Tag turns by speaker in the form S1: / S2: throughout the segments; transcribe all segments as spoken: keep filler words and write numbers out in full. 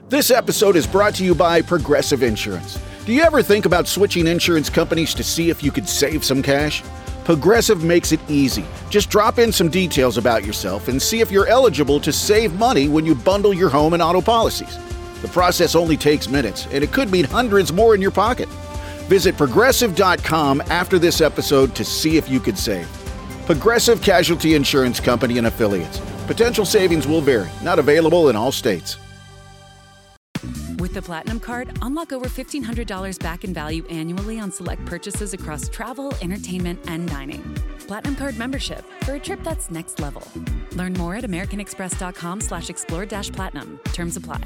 S1: This episode is brought to you by Progressive Insurance. Do you ever think about switching insurance companies to see if you could save some cash? Progressive makes it easy. Just drop in some details about yourself and see if you're eligible to save money when you bundle your home and auto policies. The process only takes minutes, and it could mean hundreds more in your pocket. Visit Progressive dot com after this episode to see if you could save. Progressive Casualty Insurance Company and Affiliates. Potential savings will vary. Not available in all states.
S2: With the Platinum Card, unlock over fifteen hundred dollars back in value annually on select purchases across travel, entertainment, and dining. Platinum Card membership for a trip that's next level. Learn more at americanexpress.com slash explore dash platinum. Terms apply.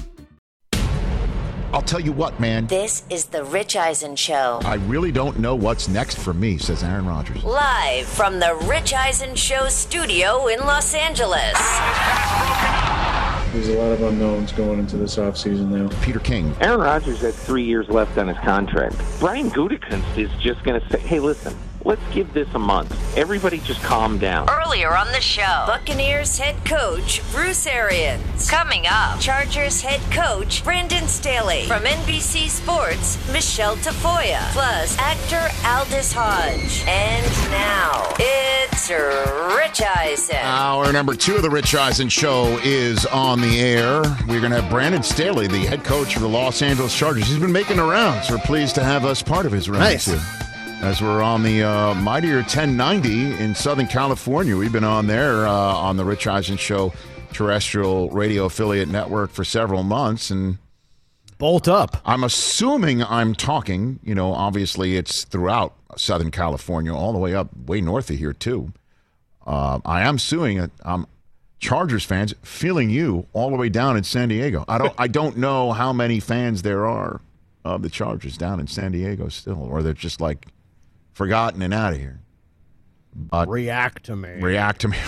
S3: I'll tell you what, man.
S4: This is the Rich Eisen Show.
S3: I really don't know what's next for me, says Aaron Rodgers.
S4: Live from the Rich Eisen Show studio in Los Angeles.
S5: There's a lot of unknowns going into this offseason now.
S3: Peter King.
S6: Aaron Rodgers has three years left on his contract. Brian Gutekunst is just going to say, hey, listen, let's give this a month. Everybody just calm down.
S4: Earlier on the show, Buccaneers head coach Bruce Arians. Coming up, Chargers head coach Brandon Staley. From N B C Sports, Michelle Tafoya. Plus, actor Aldous Hodge. And now, it's Rich Eisen.
S3: Hour number two of the Rich Eisen Show is on the air. We're going to have Brandon Staley, the head coach of the Los Angeles Chargers. He's been making the rounds. We're pleased to have us part of his rounds. Nice. Here. As we're on the uh, mightier ten ninety in Southern California. We've been on there uh, on the Rich Eisen Show terrestrial radio affiliate network for several months. And
S7: bolt up.
S3: I'm assuming I'm talking, you know, obviously it's throughout Southern California, all the way up, way north of here, too. Uh, I am suing it. I'm Chargers fans feeling you all the way down in San Diego. I don't, I don't know how many fans there are of the Chargers down in San Diego still, or they're just like forgotten and out of here. But
S7: react to me.
S3: React to me.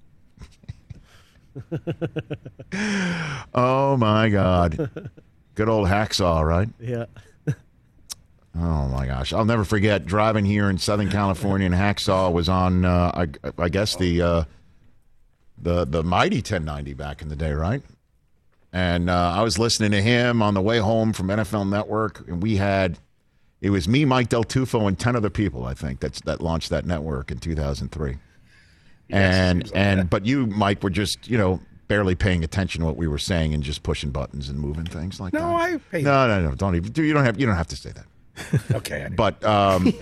S3: Oh, my God. Good old Hacksaw, right?
S7: Yeah.
S3: Oh, my gosh. I'll never forget driving here in Southern California, and Hacksaw was on, uh, I, I guess, the, uh, the, the mighty ten ninety back in the day, right? And uh, I was listening to him on the way home from N F L Network, and we had... It was me, Mike Del Tufo, and ten other people, I think, that's, that launched that network in two thousand three. Yes, and like and that. But you, Mike, were just, you know, barely paying attention to what we were saying and just pushing buttons and moving things like
S8: no,
S3: that.
S8: No, I pay
S3: No, no, no, don't even. You don't have. You don't have to say that.
S8: Okay.
S3: But um,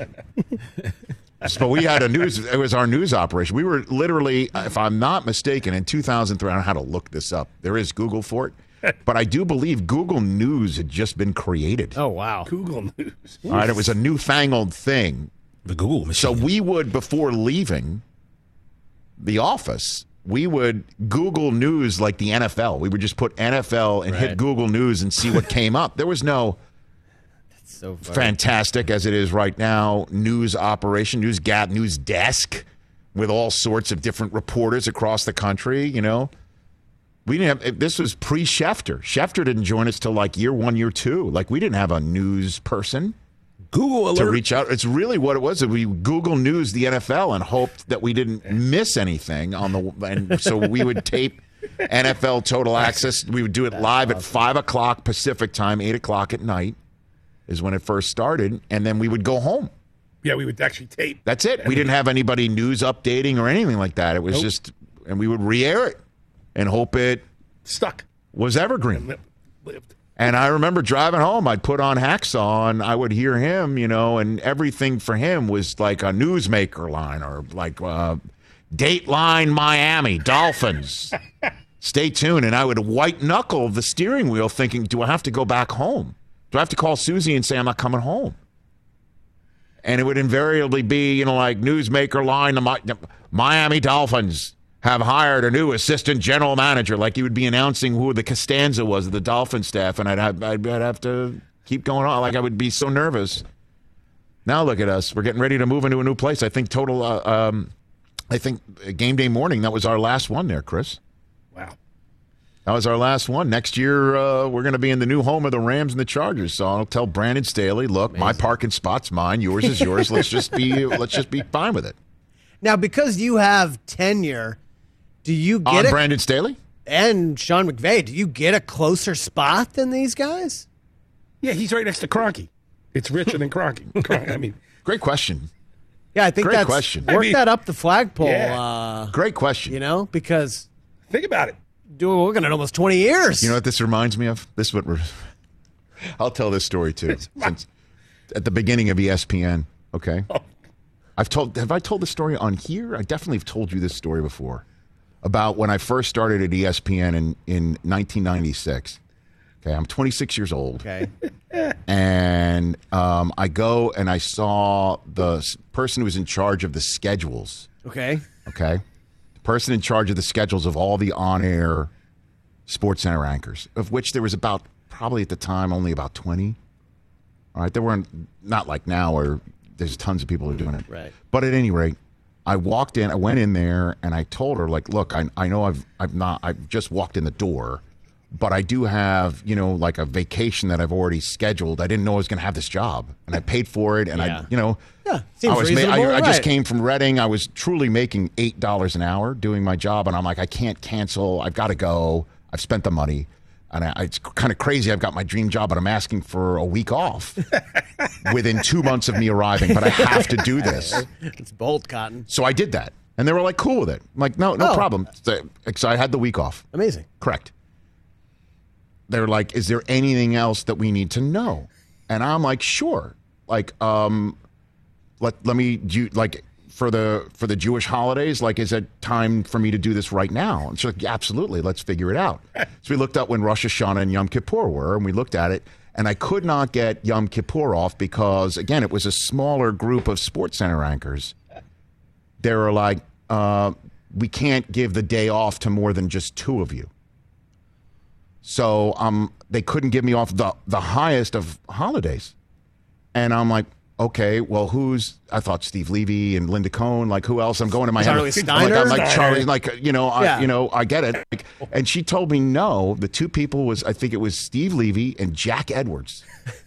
S3: but we had a news. It was our news operation. We were literally, if I'm not mistaken, in two thousand three. I don't know how to look this up. There is Google for it. But I do believe Google News had just been created.
S7: Oh, wow.
S8: Google News.
S3: All right, it was a newfangled thing.
S8: The Google machine.
S3: So we would, before leaving the office, we would Google News like the N F L. We would just put N F L and
S7: right.
S3: hit Google News and see what came up. There was no
S7: That's so funny.
S3: fantastic, as it is right now, news operation, news gap, news desk with all sorts of different reporters across the country, you know. We didn't have, this was pre-Schefter. Schefter didn't join us till like year one, year two. Like we didn't have a news person
S8: Google alert.
S3: to reach out. It's really what it was. We Google News the N F L and hoped that we didn't miss anything on the. And so we would tape N F L Total Access. We would do it live at five o'clock Pacific time, eight o'clock at night, is when it first started, and then we would go home.
S8: Yeah, we would actually tape.
S3: That's it. We didn't have anybody news updating or anything like that. It was
S8: Nope.
S3: just, and we would re-air it. And hope it
S8: stuck
S3: was evergreen.
S8: Lived. Lived.
S3: And I remember driving home, I'd put on Hacksaw and I would hear him, you know, and everything for him was like a newsmaker line or like uh, Dateline Miami, Dolphins. Stay tuned. And I would white knuckle the steering wheel thinking, do I have to go back home? Do I have to call Susie and say I'm not coming home? And it would invariably be, you know, like newsmaker line, the Miami Dolphins have hired a new assistant general manager. Like he would be announcing who the Costanza was of the Dolphin staff, and I'd have, I'd, I'd have to keep going on. Like I would be so nervous. Now look at us. We're getting ready to move into a new place. I think total, uh, um, I think game day morning, that was our last one there, Chris.
S8: Wow.
S3: That was our last one. Next year, uh, we're going to be in the new home of the Rams and the Chargers. So I'll tell Brandon Staley, look, Amazing. My parking spot's mine. Yours is yours. Let's just be, let's just be fine with it.
S7: Now, because you have tenure, do you get
S3: on
S7: it?
S3: Brandon Staley?
S7: and Sean McVay, do you get a closer spot than these guys?
S8: Yeah, he's right next to Kroenke. It's richer than Kroenke. Kroenke, I mean,
S3: Great question.
S7: Yeah, I think
S3: Great
S7: that's
S3: question.
S7: work
S8: I mean,
S7: that up the flagpole.
S8: yeah.
S7: Uh,
S3: Great question.
S7: you know, because
S8: think about it.
S7: dude, we're looking at almost twenty years.
S3: You know what this reminds me of? This is what we're. I'll tell this story too. Since at the beginning of E S P N, okay. I've told. Have I told the story on here? I definitely have told you this story before about when I first started at E S P N in in nineteen ninety-six. Okay, I'm twenty-six years old.
S7: Okay.
S3: And um, I go and I saw the s- person who was in charge of the schedules.
S7: Okay.
S3: Okay, the person in charge of the schedules of all the on-air Sports Center anchors, of which there was about probably at the time only about twenty. All right, there weren't not like now where there's tons of people who are doing it.
S7: Right.
S3: But at any rate, I walked in. I went in there and I told her, like, look, I I know I've I've not I've just walked in the door. But I do have, you know, like a vacation that I've already scheduled. I didn't know I was going to have this job, and I paid for it. And
S7: Yeah.
S3: I, you know,
S7: Yeah, seems
S3: I was.
S7: reasonable,
S3: I, I just
S7: right.
S3: came from Reading. I was truly making eight dollars an hour doing my job, and I'm like, I can't cancel. I've got to go. I've spent the money, and I, it's kind of crazy. I've got my dream job, but I'm asking for a week off within two months of me arriving. But I have to do this.
S7: It's bold, Cotton.
S3: So I did that, and they were like, cool with it. I'm like, no, no
S7: Oh.
S3: problem. So, so I had the week off.
S7: Amazing.
S3: Correct. They're like, is there anything else that we need to know? And I'm like, sure. Like, um, let let me do like for the for the Jewish holidays. Like, is it time for me to do this right now? And she's like, yeah, absolutely. Let's figure it out. So we looked up when Rosh Hashanah and Yom Kippur were, and we looked at it. And I could not get Yom Kippur off because, again, it was a smaller group of Sports Center anchors. They were like, uh, we can't give the day off to more than just two of you. So um, they couldn't give me off the, the highest of holidays. And I'm like, okay, well, who's, I thought Steve Levy and Linda Cohn, like who else? I'm going to my
S7: Charlie
S3: head.
S7: Steiner?
S3: Like, I'm like
S8: Steiner.
S3: Charlie, like, you know, I,
S7: Yeah.
S3: you know, I get it. Like, and she told me no, the two people was, I think it was Steve Levy and Jack Edwards.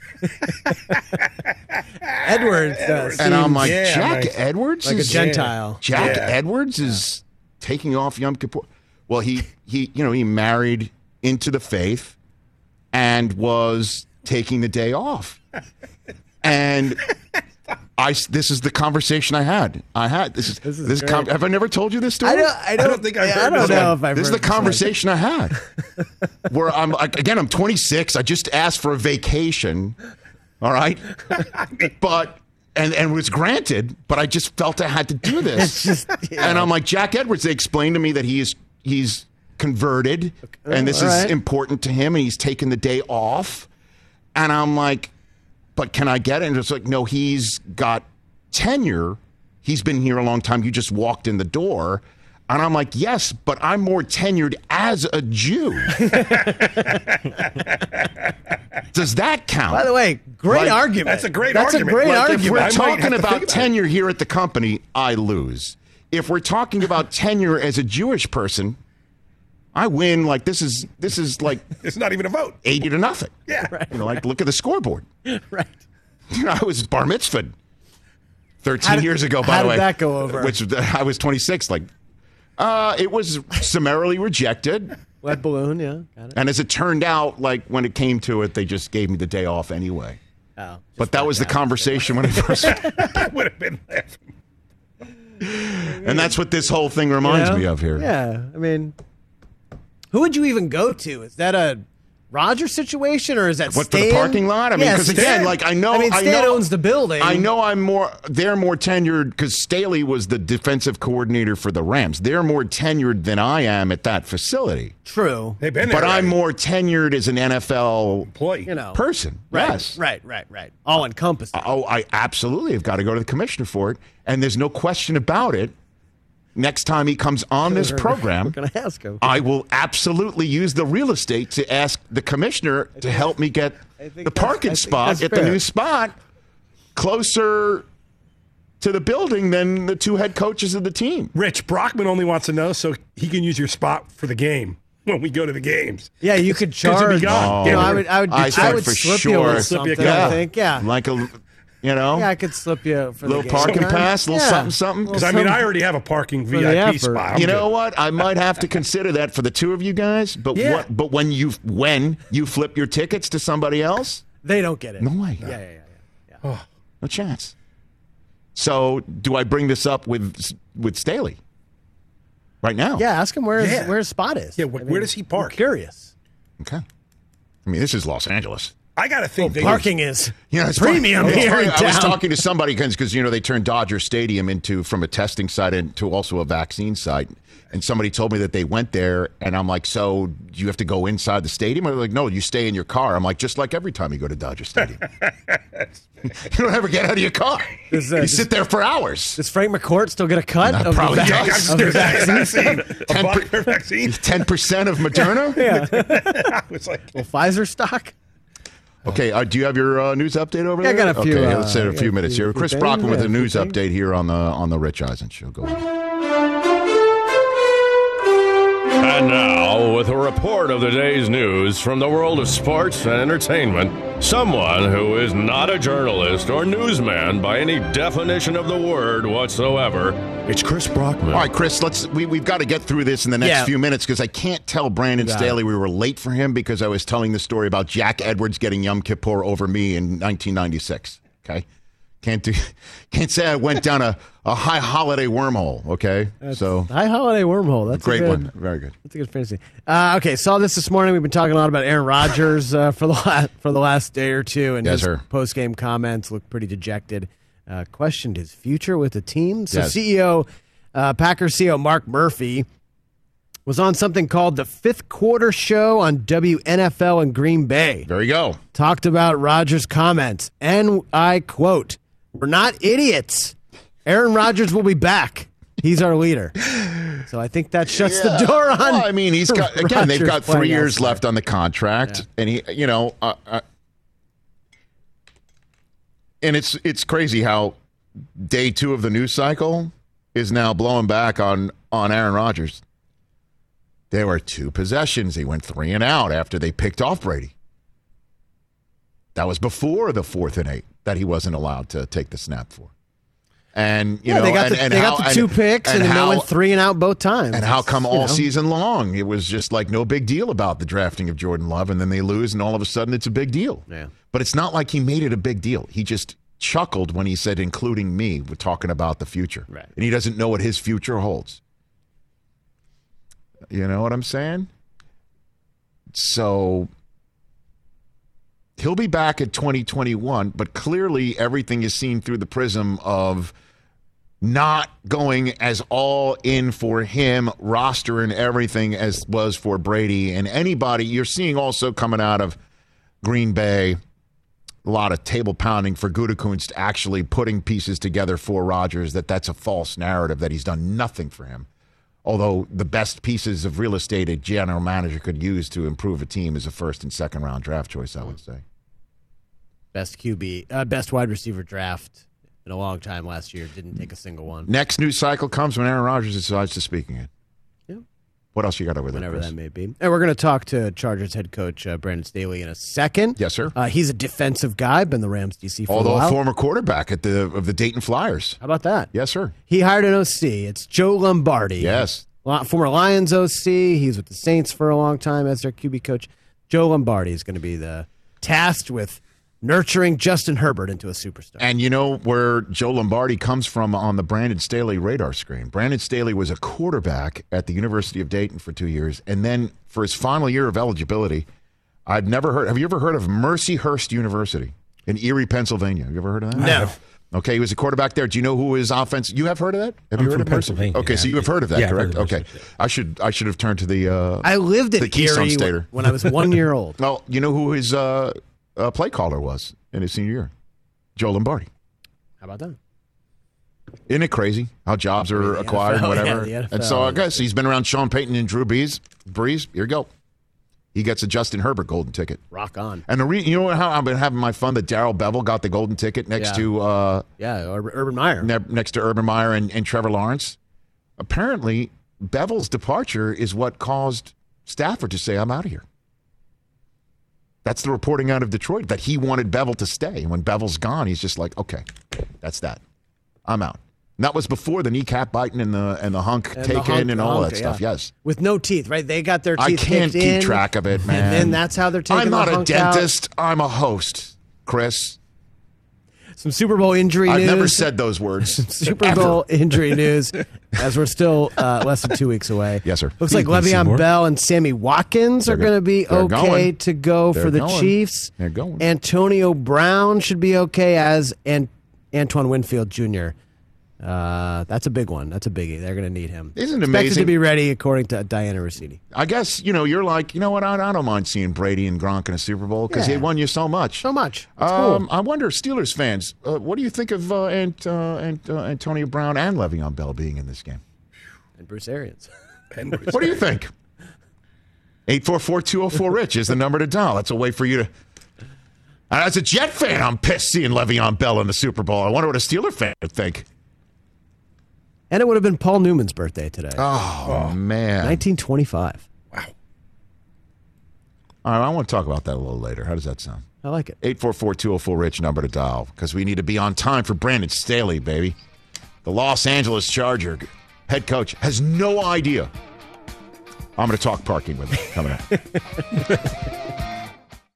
S7: Edwards. Uh,
S3: And I'm
S7: seems
S3: like,
S8: Yeah,
S3: Jack
S8: nice.
S3: Edwards?
S7: like a
S3: is-
S7: Gentile.
S3: Jack
S8: Yeah.
S3: Edwards is taking off Yom Kippur. Well, he, he, you know, he married into the faith and was taking the day off. And I, this is the conversation I had. I had this is this,
S7: is
S3: is
S7: great.
S3: com- have I never told you this story?
S7: I don't, I don't,
S8: don't think I've
S7: yeah,
S8: heard
S7: I don't
S8: this
S7: know
S8: one.
S7: if I've
S3: This is
S7: heard
S3: the conversation I had, where I'm like, again, I'm twenty-six. I just asked for a vacation, all right, but and and was granted, but I just felt I had to do this.
S7: It's just, yeah.
S3: And I'm like, Jack Edwards. They explained to me that he is he's converted, and this
S7: all
S3: is
S7: right.
S3: important to him, and he's taken the day off. And I'm like, but can I get it? And it's like, no, he's got tenure. He's been here a long time. You just walked in the door. And I'm like, yes, but I'm more tenured as a Jew. Does that count?
S7: By the way, great
S3: Like,
S7: argument.
S8: that's a great
S7: That's
S8: argument.
S7: a great
S8: Like, if
S7: argument.
S3: If we're
S8: I might have
S3: talking
S8: to
S3: about
S8: think about it.
S3: tenure here at the company, I lose. If we're talking about tenure as a Jewish person, I win. Like this is this is like
S8: It's not even a vote.
S3: eighty to nothing.
S8: Yeah.
S3: You know, like look at the scoreboard.
S7: Right.
S3: You know, I was bar mitzvahed thirteen
S7: How did-
S3: years ago. By
S7: how
S3: the
S7: did
S3: way,
S7: that go over?
S3: Which I was twenty-six. Like, uh, it was summarily rejected.
S7: Wet balloon, yeah. Got it.
S3: And as it turned out, like when it came to it, they just gave me the day off anyway.
S7: Oh,
S3: But that was the conversation when I first,
S8: I would have been laughing.
S3: and that's what this whole thing reminds
S7: you know?
S3: me of here.
S7: Yeah, I mean, who would you even go to? Is that a Roger situation, or is that
S3: What, for
S7: Stan?
S3: the parking lot? I mean,
S7: Yeah,
S3: because
S7: Stan.
S3: again, like I know,
S7: I mean, Stan
S3: know,
S7: owns the building.
S3: I know I'm more. They're more tenured because Staley was the defensive coordinator for the Rams. They're more tenured than I am at that facility.
S7: True.
S8: They've been there.
S3: But I'm
S8: already.
S3: more tenured as an N F L
S8: employee.
S7: You know.
S3: person.
S7: Right,
S3: Yes.
S7: right, right, right. All encompassing.
S3: Oh, I absolutely have got to go to the commissioner for it, and there's no question about it. Next time he comes on this
S7: We're
S3: program,
S7: going to ask him.
S3: I will absolutely use the real estate to ask the commissioner to help me get
S7: I think
S3: the
S7: that's-
S3: parking
S7: I think
S3: spot
S7: that's
S3: at the
S7: fair.
S3: new spot closer to the building than the two head coaches of the team.
S8: Rich Brockman only wants to know so he can use your spot for the game when we go to the games.
S7: Yeah, you could
S8: 'Cause you'd be
S7: charge.
S8: gone.
S7: You know,
S8: Yeah.
S7: I would, I would,
S3: I
S7: I,
S3: thought
S7: would
S3: for
S7: slip you
S3: sure.
S7: with
S8: Slip you a
S7: something. I
S8: couple.
S7: think, yeah.
S3: Like a You know,
S7: Yeah, I could slip you for
S3: little
S7: the game.
S3: parking
S7: Sometimes.
S3: pass, little
S7: Yeah.
S3: something, something.
S8: Because I mean, I already have a parking
S7: For
S8: V
S7: the
S8: I P
S7: effort.
S8: spot. I'm
S3: You know
S8: good.
S3: what? I might have to consider that for the two of you guys. But
S8: Yeah.
S3: what? But when you when you flip your tickets to somebody else,
S7: They don't get it.
S3: no way.
S7: Yeah, yeah, yeah. yeah, yeah.
S3: No chance. So, do I bring this up with with Staley right now?
S7: Yeah, ask him where his,
S8: Yeah.
S7: where his spot is.
S8: Yeah, wh- where does he park?
S7: I'm curious.
S3: Okay. I mean, this is Los Angeles.
S8: I got to think they
S7: Parking is
S3: Yeah, it's
S7: premium
S3: funny. It's
S7: here
S3: funny.
S7: in
S3: I was
S7: town.
S3: talking to somebody because you know they turned Dodger Stadium into from a testing site into also a vaccine site, and somebody told me that they went there, and I'm like, so do you have to go inside the stadium? Or they're like, no, you stay in your car. I'm like, just like every time you go to Dodger Stadium, you don't ever get out of your car.
S7: Does, uh,
S3: you
S7: does-
S3: sit there for hours.
S7: Does Frank McCourt still get a cut
S3: Nah,
S7: of
S3: probably
S7: the,
S8: Yeah,
S7: vac-
S3: does.
S7: of the
S8: there's that
S7: vaccine?
S8: vaccine. A buck per vaccine.
S3: Ten percent of Moderna.
S7: Yeah.
S8: I was like,
S7: Well, Pfizer stock.
S3: Okay, uh, do you have your uh, news update over
S7: Yeah, I
S3: there?
S7: got a few,
S3: Okay,
S7: uh,
S3: let's say
S7: I
S3: a
S7: got
S3: few
S7: a
S3: minutes
S7: few-
S3: here.
S7: few
S3: Chris
S7: things,
S3: Brockman with
S7: yeah,
S3: a
S7: a few
S3: news
S7: things.
S3: update here on the on the Rich Eisen show. Go ahead.
S9: And now, with a report of the day's news from the world of sports and entertainment, someone who is not a journalist or newsman by any definition of the word whatsoever, it's Chris Brockman.
S3: All right, Chris, let's we, we've got to get through this in the next
S7: Yeah.
S3: few minutes because I can't tell Brandon
S7: Got
S3: Staley we were late for him because I was telling the story about Jack Edwards getting Yom Kippur over me in nineteen ninety-six. Okay, can't do, can't say I went down a, a high holiday wormhole. Okay, so
S7: High holiday wormhole. That's
S3: great
S7: a good,
S3: one, very good.
S7: That's a good fantasy. Uh, okay, saw this this morning. We've been talking a lot about Aaron Rodgers uh, for the last, for the last day or two, and
S3: Yes,
S7: his
S3: sir.
S7: post game comments looked pretty dejected. Uh, questioned his future with the team. So
S3: Yes.
S7: C E O, uh, Packers C E O Mark Murphy was on something called the Fifth Quarter Show on W N F L in Green Bay.
S3: There you go.
S7: Talked about Rodgers' comments, and I quote, "We're not idiots. Aaron Rodgers will be back. He's our leader." So I think that shuts the door on.
S3: Well, I mean, he's got again. They've
S7: Rodgers
S3: got
S7: playing
S3: three years
S7: elsewhere.
S3: left on the contract,
S7: Yeah.
S3: and he, you know, uh, uh, and it's it's crazy how day two of the news cycle is now blowing back on on Aaron Rodgers. There were two possessions. He went three and out after they picked off Brady. That was before the fourth and eight that he wasn't allowed to take the snap for. And you
S7: Yeah,
S3: know,
S7: they got
S3: and,
S7: the,
S3: and
S7: they
S3: how,
S7: got the two
S3: and,
S7: picks, and, then
S3: how,
S7: they went three and out both times.
S3: and how come
S7: You
S3: all
S7: know.
S3: season long it was just like no big deal about the drafting of Jordan Love, and then they lose, and all of a sudden it's a big deal.
S7: Yeah.
S3: But it's not like he made it a big deal. He just chuckled when he said, including me, we're talking about the future.
S7: Right.
S3: And he doesn't know what his future holds. You know what I'm saying? So he'll be back at twenty twenty-one, but clearly everything is seen through the prism of not going as all in for him, roster and everything as was for Brady and anybody. You're seeing also coming out of Green Bay a lot of table pounding for Gutekunst actually putting pieces together for Rodgers, that that's a false narrative, that he's done nothing for him. Although the best pieces of real estate a general manager could use to improve a team is a first and second round draft choice, I would say.
S7: Best Q B, uh, best wide receiver draft in a long time last year. Didn't take a single one.
S3: Next news cycle comes when Aaron Rodgers decides to speak again.
S7: Yeah.
S3: What else you got over there,
S7: Whenever
S3: Chris?
S7: that may be. And we're going to talk to Chargers head coach uh, Brandon Staley in a second.
S3: Yes, sir.
S7: Uh, he's a defensive guy, been the Rams D C for
S3: Although
S7: a while.
S3: a former quarterback at the of the Dayton Flyers.
S7: How about that?
S3: Yes, sir.
S7: He hired an O C. It's Joe Lombardi.
S3: Yes.
S7: Lo- Former Lions O C. He's with the Saints for a long time as their Q B coach. Joe Lombardi is going to be the tasked with nurturing Justin Herbert into a superstar.
S3: And you know where Joe Lombardi comes from on the Brandon Staley radar screen. Brandon Staley was a quarterback at the University of Dayton for two years. And then for his final year of eligibility, I've never heard. Have you ever heard of Mercyhurst University in Erie, Pennsylvania? Have you ever heard of that?
S7: No.
S3: Okay, he was a quarterback there. Do you know who his offense? You have heard of that? Have
S8: I'm
S3: you heard
S8: from
S3: of Mercy?
S8: Pennsylvania,
S3: Okay,
S8: yeah.
S3: so you have heard of that,
S8: Yeah, I've
S3: correct?
S8: heard of
S3: Okay,
S8: Mercy,
S3: I should I should have turned to the. Uh,
S7: I lived in
S3: the Keystone
S7: Erie
S3: Stater.
S7: when I was one year old.
S3: well, you know who his uh, uh, play caller was in his senior year? Joe Lombardi.
S7: How about that?
S3: Isn't it crazy how jobs are
S7: the
S3: acquired and
S7: N F L,
S3: whatever?
S7: yeah, the N F L.
S3: And so I guess he's been around Sean Payton and Drew Brees. Brees, here you go. He gets a Justin Herbert golden ticket.
S7: Rock on.
S3: And the re- you know how I've been having my fun that Darrell Bevel got the golden ticket next
S7: Yeah.
S3: to uh,
S7: Yeah, Ur- Urban Meyer.
S3: ne- next to Urban Meyer and, and Trevor Lawrence. Apparently, Bevel's departure is what caused Stafford to say, "I'm out of here." That's the reporting out of Detroit, that he wanted Bevel to stay. And when Bevel's gone, he's just like, okay, that's that. I'm out. And that was before the kneecap biting and the and the hunk
S7: And the
S3: taken
S7: hunk-
S3: and all
S7: hunk,
S3: that stuff.
S7: yeah.
S3: Yes.
S7: With no teeth, right? They got their
S3: I
S7: teeth
S3: can't
S7: kicked
S3: keep
S7: in,
S3: track of it, man.
S7: And then that's how they're taking
S3: I'm not
S7: the
S3: a
S7: hunk out.
S3: dentist. I'm a host, Chris.
S7: Some Super Bowl injury
S3: I've
S7: news.
S3: never said those words.
S7: Super
S3: Ever.
S7: Bowl injury news, as we're still uh, less than two weeks away.
S3: Yes, sir.
S7: Looks like
S8: Please, Mister
S7: Le'Veon
S8: Seymour.
S7: Bell and Sammy Watkins
S3: They're
S7: are going to be
S3: go- they're
S7: okay
S3: going.
S7: to go
S3: They're
S7: for the
S3: going.
S7: Chiefs.
S3: They're going.
S7: Antonio Brown should be okay as and Antoine Winfield Junior Uh, that's a big one. That's a biggie. They're going to need him.
S3: Isn't it
S7: Expected
S3: amazing?
S7: to be ready, according to Diana Rossini.
S3: I guess, you know, you're like, you know what, I, I don't mind seeing Brady and Gronk in a Super Bowl because
S7: Yeah.
S3: they won you so much.
S7: So much. That's
S3: Um,
S7: cool.
S3: I wonder, Steelers fans, uh, what do you think of uh, Ant, uh, Ant, uh, Antonio Brown and Le'Veon Bell being in this game?
S7: And Bruce Arians.
S3: What do you think? eight four four, two oh four, RICH is the number to dial. That's a way for you to... As a Jet fan, I'm pissed seeing Le'Veon Bell in the Super Bowl. I wonder what a Steeler fan would think.
S7: And it would have been Paul Newman's birthday today.
S3: Oh, man.
S7: nineteen twenty-five.
S3: All right, I want to talk about that a little later. How does that sound?
S7: I like it.
S3: eight four four, two oh four, RICH, number to dial, because we need to be on time for Brandon Staley, baby. The Los Angeles Charger head coach has no idea. I'm going to talk parking with him coming up.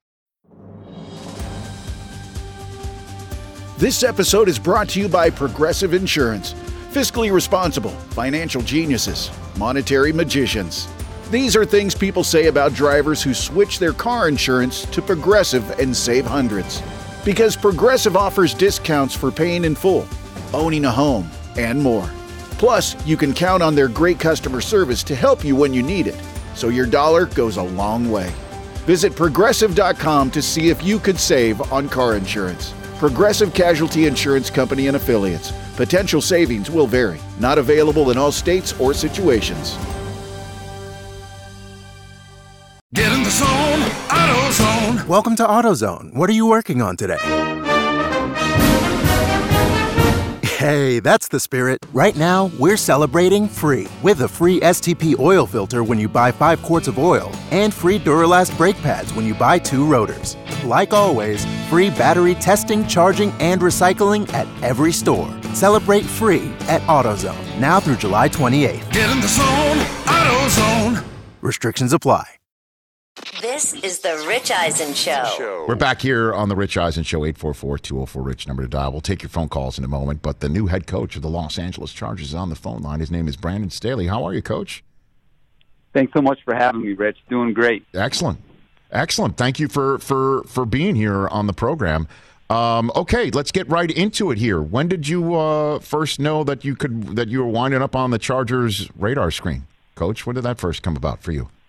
S1: This episode is brought to you by Progressive Insurance. Fiscally responsible, financial geniuses, monetary magicians. These are things people say about drivers who switch their car insurance to Progressive and save hundreds. Because Progressive offers discounts for paying in full, owning a home, and more. Plus, you can count on their great customer service to help you when you need it, so your dollar goes a long way. Visit Progressive dot com to see if you could save on car insurance. Progressive Casualty Insurance Company and Affiliates. Potential savings will vary. Not available in all states or situations.
S10: Get in the zone, AutoZone. Welcome to AutoZone. What are you working on today? Hey, that's the spirit. Right now, we're celebrating free with a free S T P oil filter when you buy five quarts of oil and free Duralast brake pads when you buy two rotors. Like always, free battery testing, charging, and recycling at every store. Celebrate free at AutoZone, now through July twenty-eighth.
S11: Get in the zone, AutoZone.
S10: Restrictions apply.
S4: This is the Rich Eisen Show.
S3: We're back here on the Rich Eisen Show, eight four four, two oh four, RICH, number to dial. We'll take your phone calls in a moment, but the new head coach of the Los Angeles Chargers is on the phone line. His name is Brandon Staley. How are you, Coach?
S12: Thanks so much for having me, Rich. Doing great.
S3: Excellent. Excellent. Thank you for, for, for being here on the program. Um, okay, let's get right into it here. When did you uh, first know that you could that you were winding up on the Chargers radar screen, Coach? When did that first come about for you?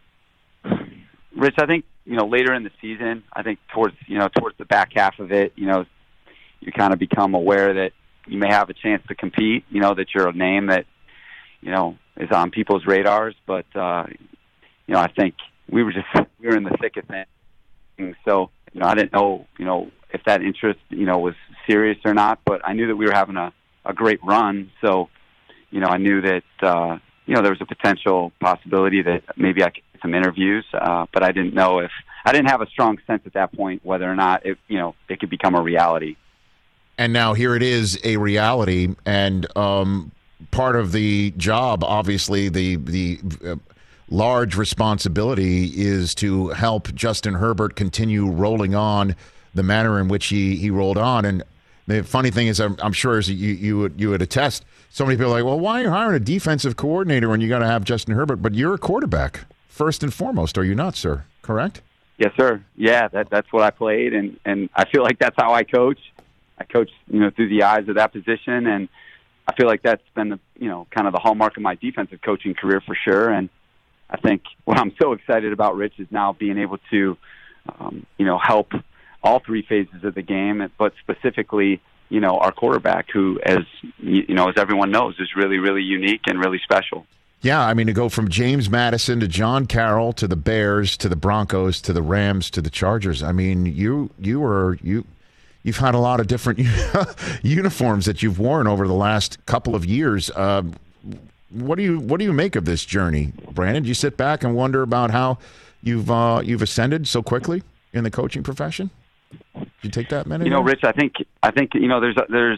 S12: Rich, I think, you know, later in the season, I think towards, you know, towards the back half of it, you know, you kind of become aware that you may have a chance to compete, you know, that you're a name that, you know, is on people's radars. But, uh, you know, I think we were just, we were in the thick of things. So, you know, I didn't know, you know, if that interest, you know, was serious or not, but I knew that we were having a, a great run. So, you know, I knew that, uh, you know, there was a potential possibility that maybe I could get some interviews, uh, but I didn't know if I didn't have a strong sense at that point whether or not it, you know, it could become a reality.
S3: And now here it is, a reality, and um, part of the job, obviously, the the uh, large responsibility is to help Justin Herbert continue rolling on the manner in which he he rolled on. And the funny thing is, I'm, I'm sure as you you would, you would attest, so many people are like, well, why are you hiring a defensive coordinator when you got to have Justin Herbert? But you're a quarterback first and foremost, are you not, sir? Correct?
S12: Yes, sir. Yeah, that that's what I played, and and I feel like that's how I coach. I coach, you know, through the eyes of that position, and I feel like that's been the, you know, kind of the hallmark of my defensive coaching career for sure. And I think what I'm so excited about, Rich, is now being able to, um, you know, help all three phases of the game, but specifically, you know, our quarterback, who, as you know, as everyone knows, is really, really unique and really special.
S3: Yeah, I mean, to go from James Madison to John Carroll to the Bears to the Broncos to the Rams to the Chargers. I mean, you you were you you've had a lot of different uniforms that you've worn over the last couple of years. Uh, what do you what do you make of this journey, Brandon? Do you sit back and wonder about how you've uh, you've ascended so quickly in the coaching profession? Did you take that minute?
S12: You know, Rich, I think I think you know there's there's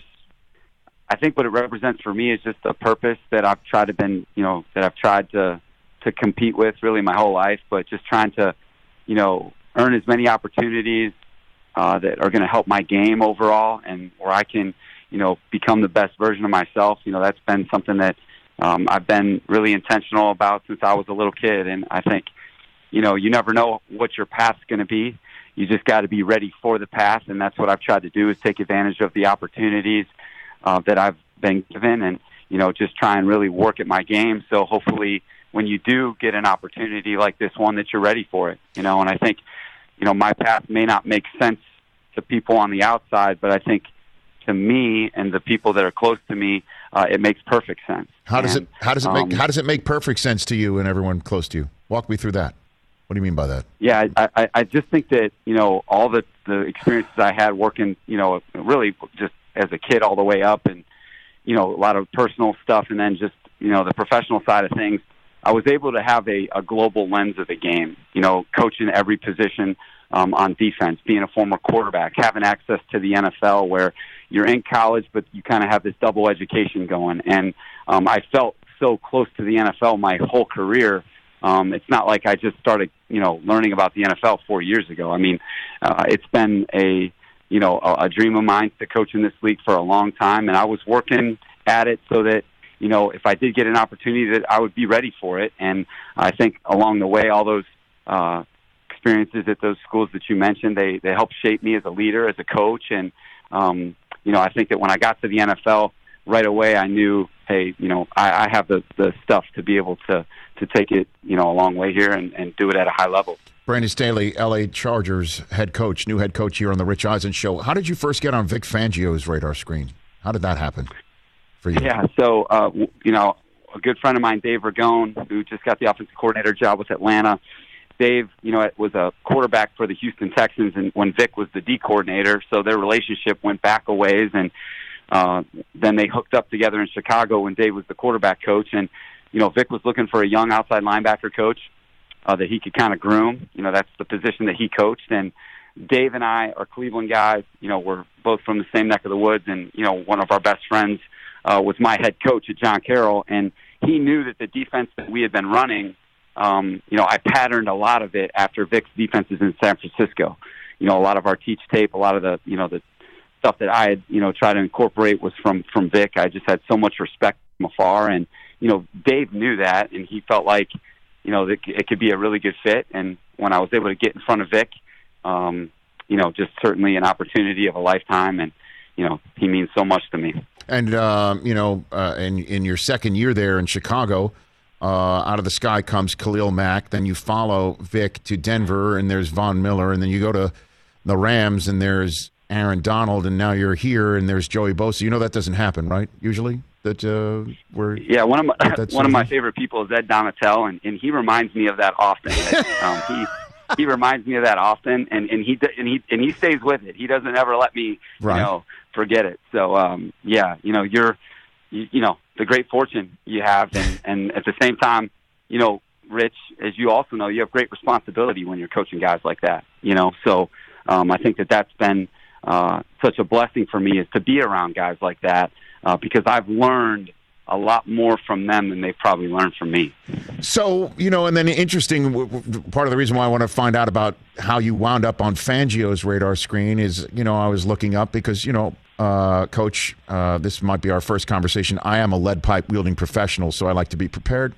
S12: I think what it represents for me is just a purpose that I've tried to been you know that I've tried to to compete with really my whole life, but just trying to you know earn as many opportunities uh, that are going to help my game overall, and where I can you know become the best version of myself. You know, that's been something that um, I've been really intentional about since I was a little kid, and I think you know you never know what your path's going to be. You just got to be ready for the path, and that's what I've tried to do is take advantage of the opportunities uh, that I've been given, and you know just try and really work at my game. So hopefully, when you do get an opportunity like this one, that you're ready for it. You know, and I think you know my path may not make sense to people on the outside, but I think to me and the people that are close to me, uh, it makes perfect sense.
S3: How does
S12: and,
S3: it? How does it
S12: um,
S3: make? How does it make perfect sense to you and everyone close to you? Walk me through that. What do you mean by that?
S12: Yeah, I, I, I just think that, you know, all the, the experiences I had working, you know, really just as a kid all the way up and, you know, a lot of personal stuff and then just, you know, the professional side of things, I was able to have a, a global lens of the game, you know, coaching every position um, on defense, being a former quarterback, having access to the N F L where you're in college, but you kind of have this double education going. And um, I felt so close to the N F L my whole career. Um, it's not like I just started, you know, learning about the N F L four years ago. I mean, uh, it's been a, you know, a, a dream of mine to coach in this league for a long time, and I was working at it so that, you know, if I did get an opportunity, that I would be ready for it. And I think along the way, all those uh, experiences at those schools that you mentioned, they they helped shape me as a leader, as a coach, and um, you know, I think that when I got to the N F L right away, I knew, hey, you know, I, I have the the stuff to be able to. to take it, you know, a long way here and, and do it at a high level.
S3: Brandon Staley, L A Chargers head coach, new head coach here on the Rich Eisen Show. How did you first get on Vic Fangio's radar screen? How did that happen for you?
S12: Yeah, so, uh, you know, a good friend of mine, Dave Ragone, who just got the offensive coordinator job with Atlanta. Dave, you know, was a quarterback for the Houston Texans and when Vic was the D coordinator, so their relationship went back a ways, and uh, then they hooked up together in Chicago when Dave was the quarterback coach, and you know, Vic was looking for a young outside linebacker coach uh, that he could kind of groom. You know, that's the position that he coached. And Dave and I are Cleveland guys. You know, we're both from the same neck of the woods. And, you know, one of our best friends uh, was my head coach at John Carroll. And he knew that the defense that we had been running, um, you know, I patterned a lot of it after Vic's defenses in San Francisco. You know, a lot of our teach tape, a lot of the, you know, the stuff that I had, you know, tried to incorporate was from, from Vic. I just had so much respect from afar. And, you know, Dave knew that, and he felt like, you know, that it could be a really good fit. And when I was able to get in front of Vic, um, you know, just certainly an opportunity of a lifetime, and, you know, he means so much to me.
S3: And, um, you know, uh, in, in your second year there in Chicago, uh, out of the sky comes Khalil Mack. Then you follow Vic to Denver, and there's Von Miller. And then you go to the Rams, and there's Aaron Donald. And now you're here, and there's Joey Bosa. You know that doesn't happen, right, usually? That uh, we're
S12: yeah, one of my one of my favorite people is Ed Donatel, and, and he reminds me of that often. um, he he reminds me of that often, and, and he and he and he stays with it. He doesn't ever let me
S3: right.
S12: you know forget it. So um, yeah, you know you're you, you know the great fortune you have, and, and at the same time, you know, Rich, as you also know, you have great responsibility when you're coaching guys like that. You know, so um, I think that that's been uh, such a blessing for me is to be around guys like that. Uh, because I've learned a lot more from them than they've probably learned from me.
S3: So, you know, and then interesting, part of the reason why I want to find out about how you wound up on Fangio's radar screen is, you know, I was looking up because, you know, uh, Coach, uh, this might be our first conversation. I am a lead pipe wielding professional, so I like to be prepared.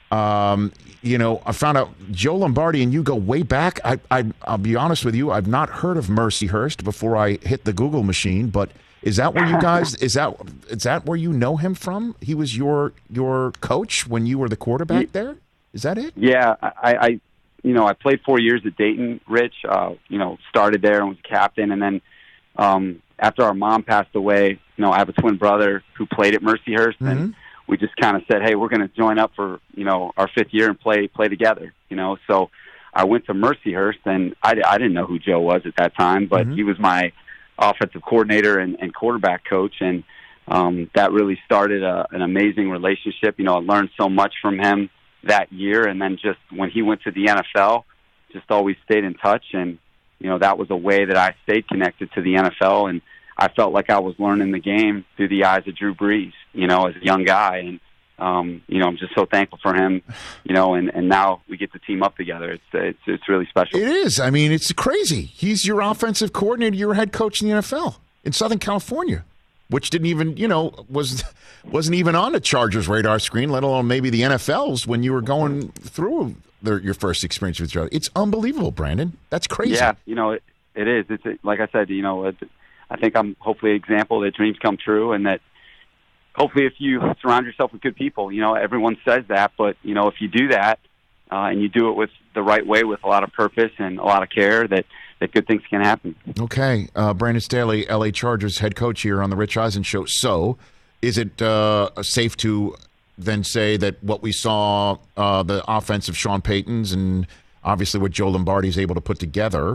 S3: Um, you know, I found out Joe Lombardi and you go way back. I, I, I'll be honest with you, I've not heard of Mercy Hurst before I hit the Google machine, but is that where you guys is that is that where you know him from? He was your your coach when you were the quarterback there? Is that it?
S12: Yeah, I, I you know, I played four years at Dayton, Rich. Uh, you know, started there and was captain, and then um, after our mom passed away, you know, I have a twin brother who played at Mercyhurst, mm-hmm. and we just kind of said, hey, we're going to join up for, you know, our fifth year and play play together. You know, so I went to Mercyhurst, and I, I didn't know who Joe was at that time, but mm-hmm. he was my offensive coordinator and, and quarterback coach, and um, that really started a, an amazing relationship. You know, I learned so much from him that year, and then just when he went to the N F L, just always stayed in touch. And you know, that was a way that I stayed connected to the N F L, and I felt like I was learning the game through the eyes of Drew Brees, you know, as a young guy. And, um, you know, I'm just so thankful for him, you know, and, and now we get to team up together. It's, it's, it's really special.
S3: It is. I mean, it's crazy. He's your offensive coordinator, your head coach in the N F L in Southern California, which didn't even, you know, was, wasn't even on the Chargers radar screen, let alone maybe the N F L's when you were going through their, your first experience with each other. It's unbelievable, Brandon. That's crazy.
S12: Yeah, you know, it, it is. It's it, like I said, you know, it, I think I'm hopefully an example that dreams come true, and that hopefully if you surround yourself with good people, you know, everyone says that, but, you know, if you do that uh, and you do it with the right way, with a lot of purpose and a lot of care, that, that good things can happen.
S3: Okay. Uh, Brandon Staley, L A Chargers head coach here on the Rich Eisen Show. So is it uh, safe to then say that what we saw, uh, the offense of Sean Payton's and obviously what Joe Lombardi is able to put together,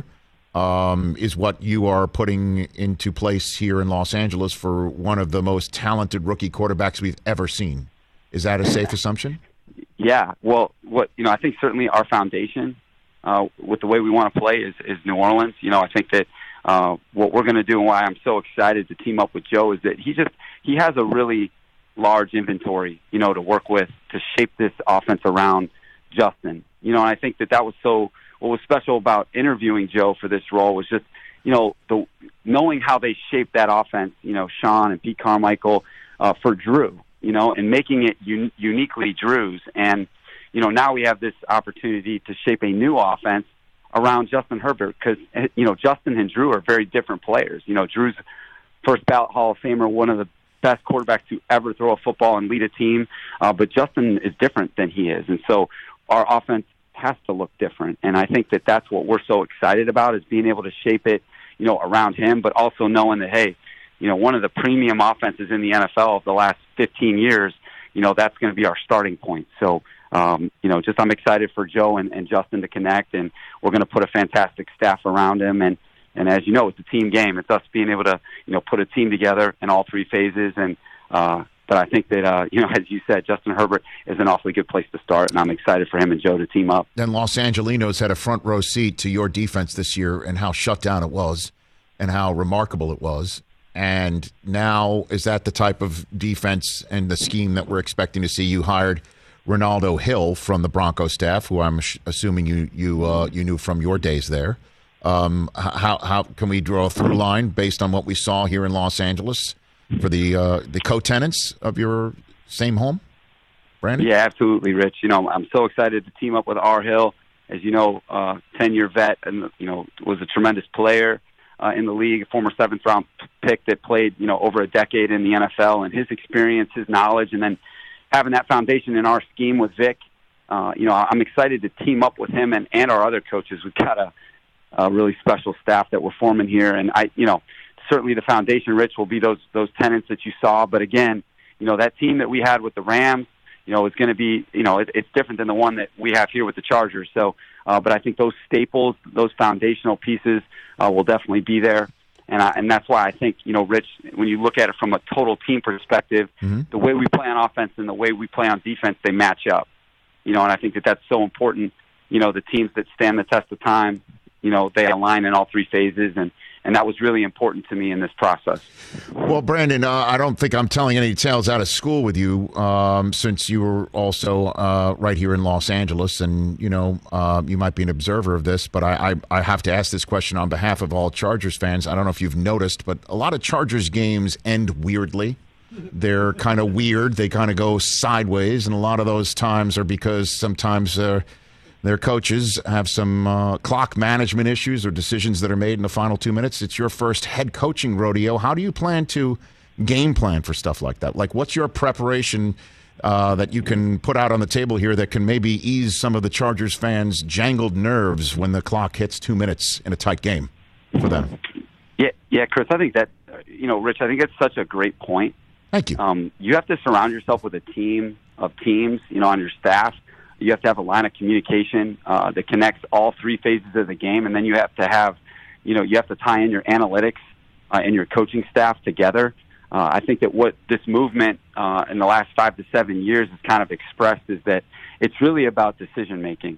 S3: um, is what you are putting into place here in Los Angeles for one of the most talented rookie quarterbacks we've ever seen? Is that a safe assumption?
S12: Yeah. Well, what you know, I think certainly our foundation uh, with the way we want to play is, is New Orleans. You know, I think that uh, what we're going to do and why I'm so excited to team up with Joe is that he just he has a really large inventory, you know, to work with to shape this offense around Justin. You know, and I think that that was so, what was special about interviewing Joe for this role was just, you know, the knowing how they shaped that offense, you know, Sean and Pete Carmichael uh, for Drew, you know, and making it un- uniquely Drew's. And, you know, now we have this opportunity to shape a new offense around Justin Herbert because, you know, Justin and Drew are very different players. You know, Drew's first ballot Hall of Famer, one of the best quarterbacks to ever throw a football and lead a team, uh, but Justin is different than he is, and so our offense has to look different. And I think that that's what we're so excited about, is being able to shape it, you know, around him, but also knowing that, hey, you know, one of the premium offenses in the N F L of the last fifteen years, you know, that's going to be our starting point. So, um, you know, just I'm excited for Joe and, and Justin to connect, and we're going to put a fantastic staff around him. And And as you know, it's a team game. It's us being able to, you know, put a team together in all three phases. And uh, but I think that, uh, you know, as you said, Justin Herbert is an awfully good place to start, and I'm excited for him and Joe to team up.
S3: Then Los Angelinos had a front row seat to your defense this year and how shut down it was and how remarkable it was. And now is that the type of defense and the scheme that we're expecting to see? You hired Ronaldo Hill from the Broncos staff, who I'm assuming you you uh, you knew from your days there. Um, how how can we draw a through line based on what we saw here in Los Angeles for the uh, the co-tenants of your same home, Brandon?
S12: Yeah, absolutely, Rich. You know, I'm so excited to team up with R. Hill. As you know, uh, ten-year vet, and you know, was a tremendous player uh, in the league, a former seventh-round pick that played, you know, over a decade in the N F L, and his experience, his knowledge, and then having that foundation in our scheme with Vic. Uh, you know, I'm excited to team up with him and, and our other coaches. We've got a A really special staff that we're forming here, and I, you know, certainly the foundation, Rich, will be those those tenants that you saw. But again, you know, that team that we had with the Rams, you know, is going to be, you know, it, it's different than the one that we have here with the Chargers. So, uh, but I think those staples, those foundational pieces, uh, will definitely be there, and I, and that's why I think, you know, Rich, when you look at it from a total team perspective, mm-hmm. the way we play on offense and the way we play on defense, they match up. You know, and I think that that's so important. You know, the teams that stand the test of time, you know, they align in all three phases, and, and that was really important to me in this process.
S3: Well, Brandon, uh, I don't think I'm telling any tales out of school with you, um, since you were also uh, right here in Los Angeles, and, you know, uh, you might be an observer of this, but I, I, I have to ask this question on behalf of all Chargers fans. I don't know if you've noticed, but a lot of Chargers games end weirdly. They're kind of weird. They kind of go sideways, and a lot of those times are because sometimes uh, their coaches have some uh, clock management issues or decisions that are made in the final two minutes. It's your first head coaching rodeo. How do you plan to game plan for stuff like that? Like, what's your preparation uh, that you can put out on the table here that can maybe ease some of the Chargers fans' jangled nerves when the clock hits two minutes in a tight game for them?
S12: Yeah, yeah, Chris, I think that, you know, Rich, I think it's such a great point.
S3: Thank you.
S12: Um, you have to surround yourself with a team of teams, you know, on your staff. You have to have a line of communication uh, that connects all three phases of the game, and then you have to have, you know, you have to tie in your analytics uh, and your coaching staff together. Uh, I think that what this movement uh, in the last five to seven years has kind of expressed is that it's really about decision making,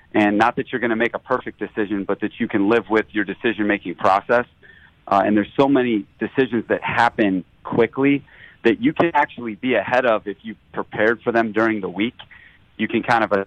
S12: and not that you're going to make a perfect decision, but that you can live with your decision-making process. Uh, and there's so many decisions that happen quickly that you can actually be ahead of if you prepared for them during the week. You can kind of, uh,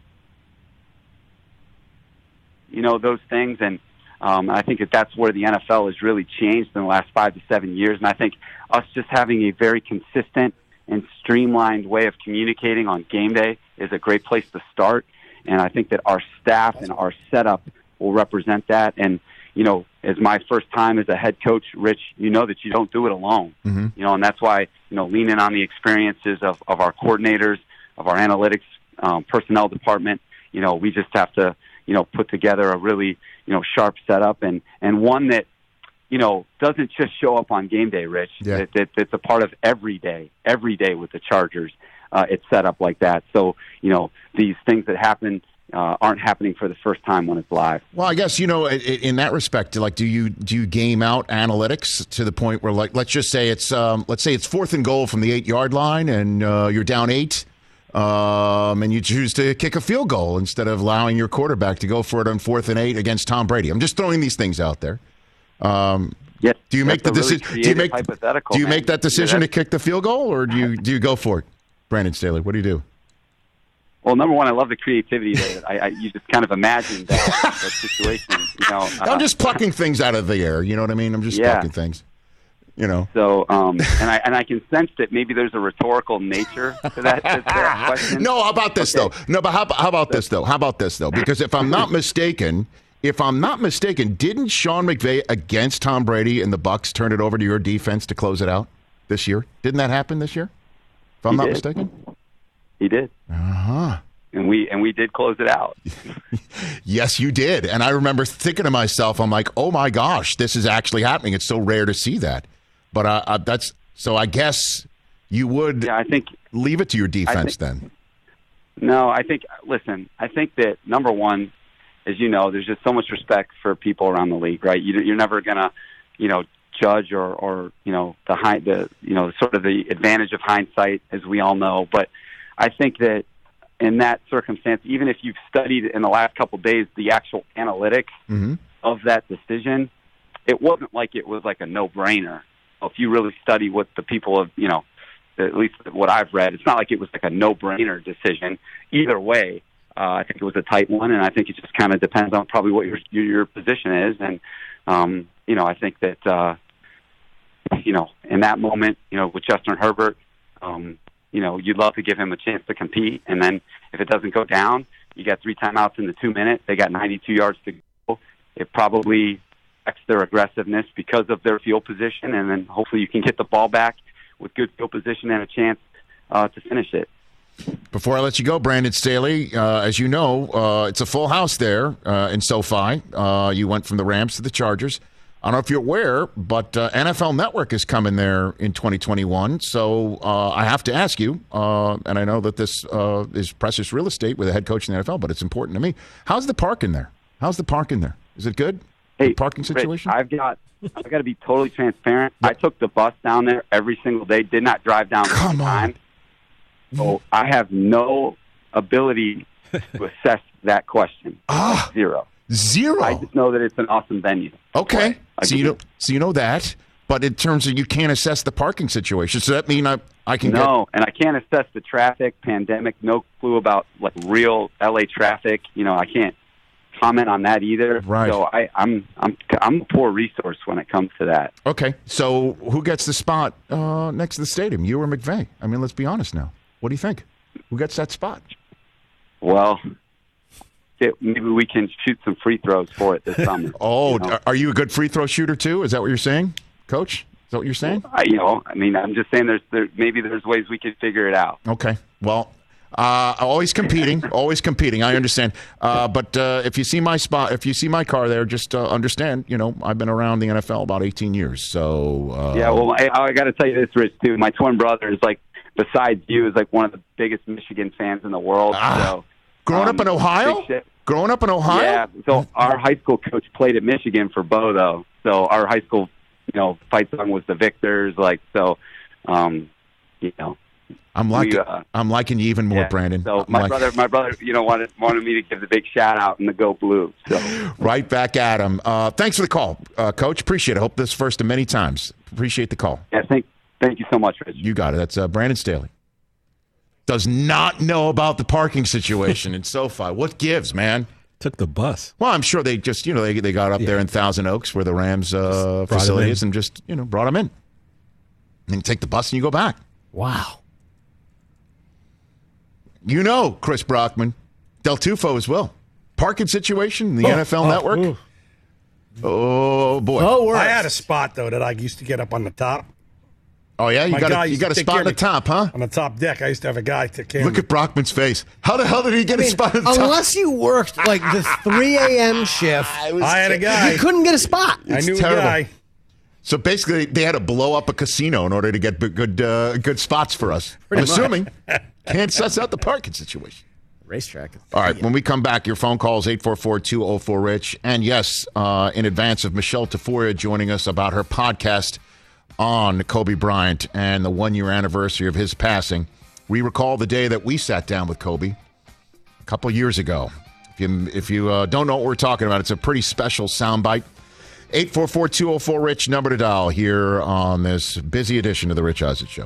S12: you know, those things. And um, I think that that's where the N F L has really changed in the last five to seven years. And I think us just having a very consistent and streamlined way of communicating on game day is a great place to start. And I think that our staff and our setup will represent that. And, you know, as my first time as a head coach, Rich, you know that you don't do it alone.
S3: Mm-hmm.
S12: You know, and that's why, you know, leaning on the experiences of, of our coordinators, of our analytics um, personnel department, you know, we just have to, you know, put together a really, you know, sharp setup and, and one that, you know, doesn't just show up on game day, Rich.
S3: Yeah.
S12: It, it, it's a part of every day, every day with the Chargers. Uh, it's set up like that. So, you know, these things that happen uh, aren't happening for the first time when it's live.
S3: Well, I guess, you know, in, in that respect, like, do you do you game out analytics to the point where, like, let's just say it's um, let's say it's fourth and goal from the eight yard line, and uh, you're down eight, um, and you choose to kick a field goal instead of allowing your quarterback to go for it on fourth and eight against Tom Brady. I'm just throwing these things out there. Um,
S12: yes,
S3: do you make the
S12: really
S3: decision? Do you make do you
S12: man.
S3: make that decision
S12: yeah,
S3: to kick the field goal, or do you do you go for it, Brandon Staley? What do you do?
S12: Well, number one, I love the creativity that I, I you just kind of imagine that, that situation. You know, uh,
S3: I'm just plucking things out of the air. You know what I mean? I'm just
S12: Yeah.
S3: plucking things. You know.
S12: So, um, and I and I can sense that maybe there's a rhetorical nature to that, to that question.
S3: No, how about this
S12: Okay.
S3: though? No, but how, how about this though? How about this though? Because if I'm not mistaken, if I'm not mistaken, didn't Sean McVay against Tom Brady and the Bucks turn it over to your defense to close it out this year? Didn't that happen this year? If I'm
S12: He
S3: not
S12: did.
S3: mistaken.
S12: He did.
S3: Uh huh.
S12: And we and we did close it out.
S3: Yes, you did. And I remember thinking to myself, I'm like, oh my gosh, this is actually happening. It's so rare to see that. But uh, uh, that's so. I guess you would.
S12: Yeah, I think
S3: leave it to your defense
S12: think-
S3: then.
S12: No, I think. Listen, I think that number one, as you know, there's just so much respect for people around the league, right? You, you're never gonna, you know, judge or, or you know, the high, the you know, sort of the advantage of hindsight, as we all know. But I think that in that circumstance, even if you've studied in the last couple of days the actual analytics
S3: Mm-hmm.
S12: of that decision, it wasn't like it was like a no-brainer. If you really study what the people have, you know, at least what I've read, it's not like it was like a no-brainer decision. Either way, uh, I think it was a tight one, and I think it just kind of depends on probably what your your, your position is. And um, you know, I think that uh, you know, in that moment, you know, with Justin Herbert, um, you know, you'd love to give him a chance to compete, and then if it doesn't go down, you got three timeouts in the two minutes. They got ninety-two yards to go. It probably affects their aggressiveness because of their field position, and then hopefully you can get the ball back with good field position and a chance uh, to finish it.
S3: Before I let you go, Brandon Staley, uh, as you know, uh, it's a full house there uh, in SoFi. Uh, you went from the Rams to the Chargers. I don't know if you're aware, but uh, N F L Network is coming there in twenty twenty-one. So uh, I have to ask you, uh, and I know that this uh, is precious real estate with a head coach in the N F L, but it's important to me. How's the parking there? How's the parking there? Is it good?
S12: Hey,
S3: the parking situation?
S12: Rich, I've got I've got to be totally transparent. I took the bus down there every single day, did not drive down
S3: Come
S12: one
S3: on.
S12: time. So I have no ability to assess that question.
S3: Ah.
S12: Zero.
S3: Zero.
S12: I just know that it's an awesome venue.
S3: Okay,
S12: I
S3: so you
S12: do.
S3: know, so you know that, but in terms of you can't assess the parking situation, so that mean I I can
S12: No, and I can't assess the traffic, pandemic, no clue about like real L A traffic. You know, I can't comment on that either.
S3: Right.
S12: So I, I'm I'm I'm a poor resource when it comes to that.
S3: get okay. So who gets the spot uh, next to the stadium? You or McVay? I mean, let's be honest now. What do you think? Who gets that spot?
S12: Well, it, maybe we can shoot some free throws for it this summer.
S3: Oh,
S12: you know?
S3: are you a good free throw shooter too? Is that what you're saying, Coach? Is that what you're saying?
S12: I, you know, I mean, I'm just saying there's there maybe there's ways we could figure it out.
S3: Okay. Well, uh, always competing, always competing. I understand. Uh, but uh, if you see my spot, if you see my car there, just uh, understand. You know, I've been around the N F L about eighteen years. So uh,
S12: Yeah, well, I, I got to tell you this, Rich, too. My twin brother is like, besides you, is like one of the biggest Michigan fans in the world.
S3: Ah,
S12: so,
S3: growing
S12: um,
S3: up in Ohio.
S12: big shit.
S3: Growing up in Ohio.
S12: Yeah. So our high school coach played at Michigan for Bo, though. So our high school, you know, fight song was the Victors. Like so, um, you know,
S3: I'm liking,
S12: we, uh,
S3: I'm liking you even more,
S12: yeah,
S3: Brandon.
S12: So
S3: I'm
S12: my
S3: like-
S12: brother, my brother, you know, wanted wanted me to give the big shout out and the Go Blue. So
S3: Right back at him. Uh, thanks for the call, uh, Coach. Appreciate it. Hope this is first of many times. Appreciate the call.
S12: yeah, thank thank you so much, Rich.
S3: You got it. That's uh, Brandon Staley. Does not know about the parking situation in SoFi. What gives, man?
S8: Took the bus.
S3: Well, I'm sure they just, you know, they they got up
S8: Yeah.
S3: there in Thousand Oaks where the Rams uh,
S8: brought
S3: facility
S8: him in.
S3: is and just, you know, brought them in. And you take the bus and you go back.
S7: Wow.
S3: You know, Chris Brockman, Del Tufo as well. Parking situation in the
S8: Oh,
S3: N F L
S8: oh,
S3: Network.
S8: ooh.
S3: Oh, boy.
S7: Oh, worse.
S8: I had a spot though that I used to get up on the top.
S3: Oh, yeah? You
S8: My
S3: got
S8: guy
S3: a, you
S8: used
S3: got
S8: to
S3: a
S8: take
S3: spot
S8: care
S3: on the
S8: of me.
S3: top, huh?
S8: On the top deck, I used to have a guy that came.
S3: Look at Brockman's face. How the hell did he get a spot on the top?
S7: Unless you worked like the three a.m. shift,
S8: I had a guy.
S7: you couldn't get a spot.
S8: I
S3: It's
S8: knew
S3: terrible.
S8: a guy.
S3: So basically, they had to blow up a casino in order to get b- good uh, good spots for us. I'm
S7: Pretty much.
S3: assuming. Can't suss out the parking situation.
S7: Racetrack.
S3: All right, when we come back, your phone call is eight four four, two oh four, RICH. And yes, uh, in advance of Michelle Tafoya joining us about her podcast on Kobe Bryant and the one-year anniversary of his passing, we recall the day that we sat down with Kobe a couple years ago. If you, if you uh, don't know what we're talking about, it's a pretty special soundbite. eight four four, two oh four, RICH, number to dial here on this busy edition of The Rich Eisen Show.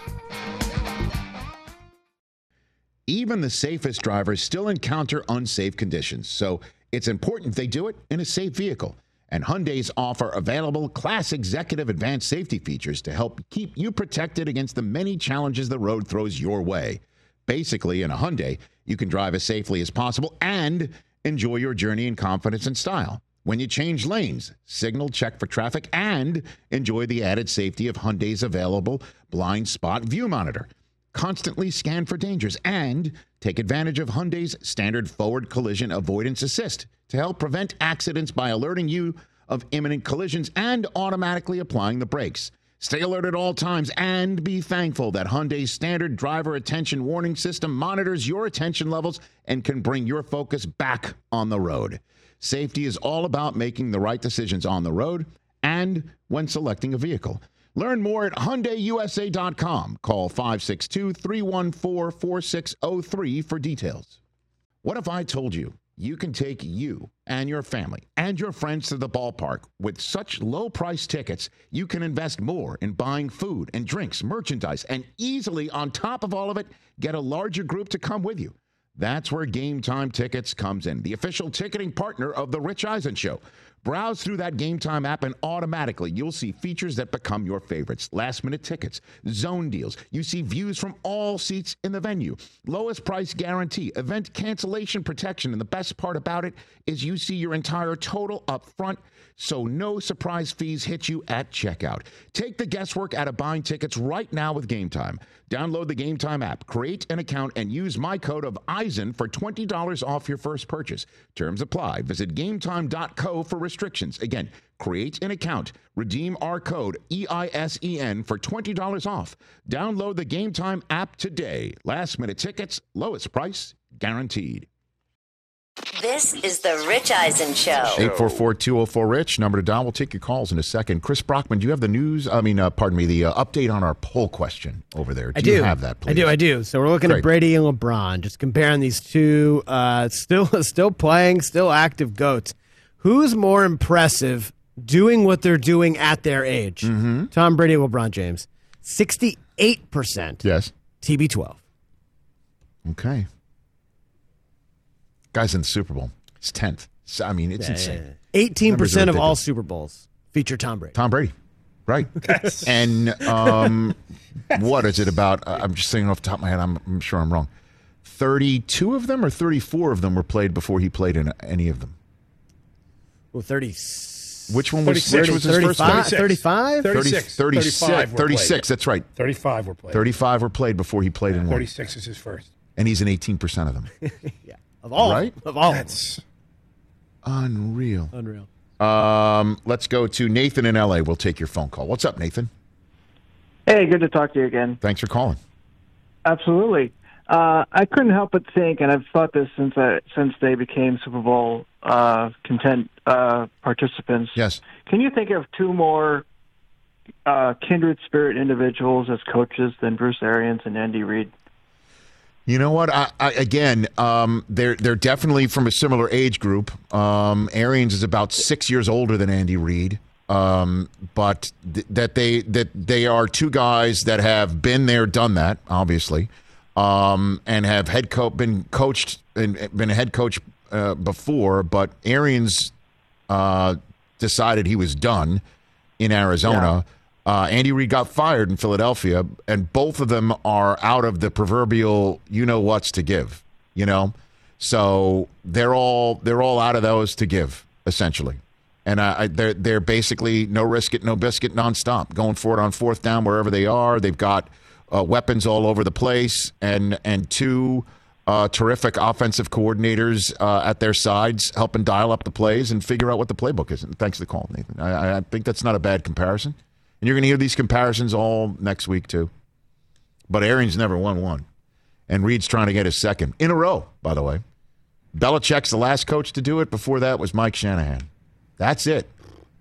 S3: Even the safest drivers still encounter unsafe conditions, so it's important they do it in a safe vehicle. And Hyundai's offer available Class Executive Advanced Safety features to help keep you protected against the many challenges the road throws your way. Basically, in a Hyundai, you can drive as safely as possible and enjoy your journey in confidence and style. When you change lanes, signal, check for traffic, and enjoy the added safety of Hyundai's available blind spot view monitor. Constantly scan for dangers and take advantage of Hyundai's standard forward collision avoidance assist to help prevent accidents by alerting you of imminent collisions and automatically applying the brakes. Stay alert at all times and be thankful that Hyundai's standard driver attention warning system monitors your attention levels and can bring your focus back on the road. Safety is all about making the right decisions on the road and when selecting a vehicle. Learn more at Hyundai U S A dot com. Call five six two, three one four, four six zero three for details. What if I told you you can take you and your family and your friends to the ballpark with such low price tickets, you can invest more in buying food and drinks, merchandise, and easily, on top of all of it, get a larger group to come with you? That's where Game Time Tickets comes in, the official ticketing partner of The Rich Eisen Show. Browse through that Game Time app and automatically you'll see features that become your favorites. Last-minute tickets, zone deals. You see views from all seats in the venue. Lowest price guarantee, event cancellation protection. And the best part about it is you see your entire total up front, so no surprise fees hit you at checkout. Take the guesswork out of buying tickets right now with Game Time. Download the Game Time app, create an account, and use my code of Eisen for twenty dollars off your first purchase. Terms apply. Visit game time dot co for restrictions. Again, create an account, redeem our code E I S E N for twenty dollars off. Download the Game Time app today. Last minute tickets, lowest price, guaranteed.
S4: This is the Rich Eisen Show.
S3: eight four four, two oh four, RICH, number to dial. We'll take your calls in a second. Chris Brockman, do you have the news? I mean, uh, pardon me, the uh, update on our poll question over there. Do
S7: I do.
S3: you have that, please?
S7: I do, I do. So we're looking
S3: Great.
S7: at Brady and LeBron, just comparing these two uh, still still playing, still active GOATs. Who's more impressive doing what they're doing at their age?
S3: Mm-hmm.
S7: Tom Brady and LeBron James. sixty-eight percent.
S3: Yes.
S7: T B twelve.
S3: Okay. Guy's in the Super Bowl. It's tenth. So, I mean, it's
S7: Yeah,
S3: insane.
S7: yeah, yeah. eighteen percent
S3: Numbers
S7: of
S3: are
S7: all
S3: ridiculous.
S7: Super Bowls feature Tom Brady.
S3: Tom Brady. Right. And um, what is it about? Uh, I'm just saying off the top of my head, I'm, I'm sure I'm wrong. thirty-two of them or thirty-four of them were played before he played in any of them?
S7: Well, thirty.
S3: Which one was, which was his first
S7: thirty-five?
S3: one?
S7: thirty-five?
S8: thirty-six.
S3: thirty-six.
S8: thirty-five were
S3: thirty-six,
S8: played.
S3: that's right.
S8: thirty-five were played.
S3: thirty-five were played before he played in one.
S8: thirty-six is his first.
S3: And he's in eighteen percent of them.
S7: Yeah. Of all.
S3: Right?
S7: Of all.
S8: That's
S3: unreal.
S7: Unreal.
S3: Um, let's go to Nathan in L A. We'll take your phone call. What's up, Nathan?
S13: Hey, good to talk to you again.
S3: Thanks for calling.
S13: Absolutely. Uh, I couldn't help but think, and I've thought this since I, since they became Super Bowl uh, content uh, participants.
S3: Yes.
S13: Can you think of two more uh, kindred spirit individuals as coaches than Bruce Arians and Andy Reid?
S3: You know what? I, I, again, um, they're they're definitely from a similar age group. Um, Arians is about six years older than Andy Reid, um, but th- that they that they are two guys that have been there, done that, obviously, um, and have head co- been coached and been a head coach uh, before. But Arians uh, decided he was done in Arizona. Yeah. Uh, Andy Reid got fired in Philadelphia, and both of them are out of the proverbial you-know-whats to give, you know? So they're all they're all out of those to give, essentially. And I, I, they're, they're basically no risk it, no biscuit, nonstop, going for it on fourth down wherever they are. They've got uh, weapons all over the place, and, and two uh, terrific offensive coordinators uh, at their sides helping dial up the plays and figure out what the playbook is. And thanks for the call, Nathan. I, I think that's not a bad comparison. And you're going to hear these comparisons all next week, too. But Arians never won one. And Reid's trying to get his second. In a row, by the way. Belichick's the last coach to do it. Before that was Mike Shanahan. That's it.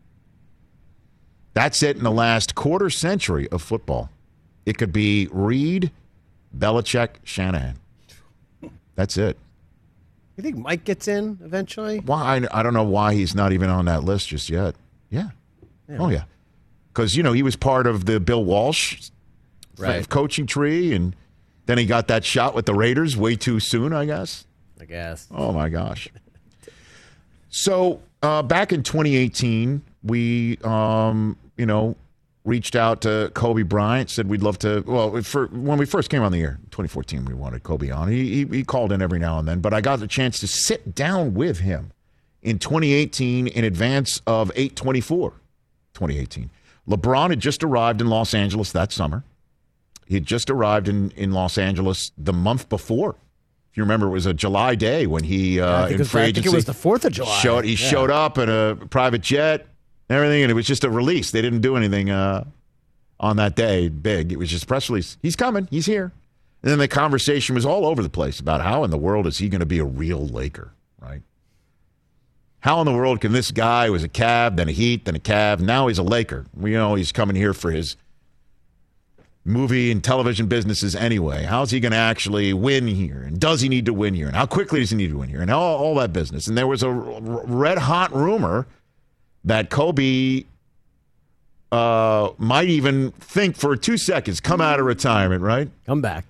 S3: That's it in the last quarter century of football. It could be Reid, Belichick, Shanahan. That's it.
S7: You think Mike gets in eventually?
S3: Why? I, I don't know why he's not even on that list just yet. Yeah. yeah. Oh, yeah. Because, you know, he was part of the Bill Walsh
S7: right.
S3: coaching tree, and then he got that shot with the Raiders way too soon, I guess.
S7: I guess.
S3: Oh, my gosh. So uh, back in twenty eighteen, we, um, you know, reached out to Kobe Bryant, said we'd love to, well, for, when we first came on the air, twenty fourteen, we wanted Kobe on. He, he, he called in every now and then, but I got the chance to sit down with him in twenty eighteen in advance of eight twenty-four, twenty eighteen. LeBron had just arrived in Los Angeles that summer. He had just arrived in, in Los Angeles the month before. If you remember, it was a July day when he, uh,
S7: yeah, I think
S3: in
S7: it was,
S3: free
S7: I
S3: agency,
S7: think it was the fourth of July.
S3: Showed, he
S7: yeah.
S3: showed up in a private jet and everything, and it was just a release. They didn't do anything uh, on that day big. It was just a press release. He's coming. He's here. And then the conversation was all over the place about how in the world is he going to be a real Laker, right? How in the world can this guy who was a Cav, then a Heat, then a Cav, now he's a Laker? We know he's coming here for his movie and television businesses anyway. How's he going to actually win here? And does he need to win here? And how quickly does he need to win here? And all, all that business. And there was a red-hot rumor that Kobe uh, might even think for two seconds, come out of retirement, right?
S7: Come back.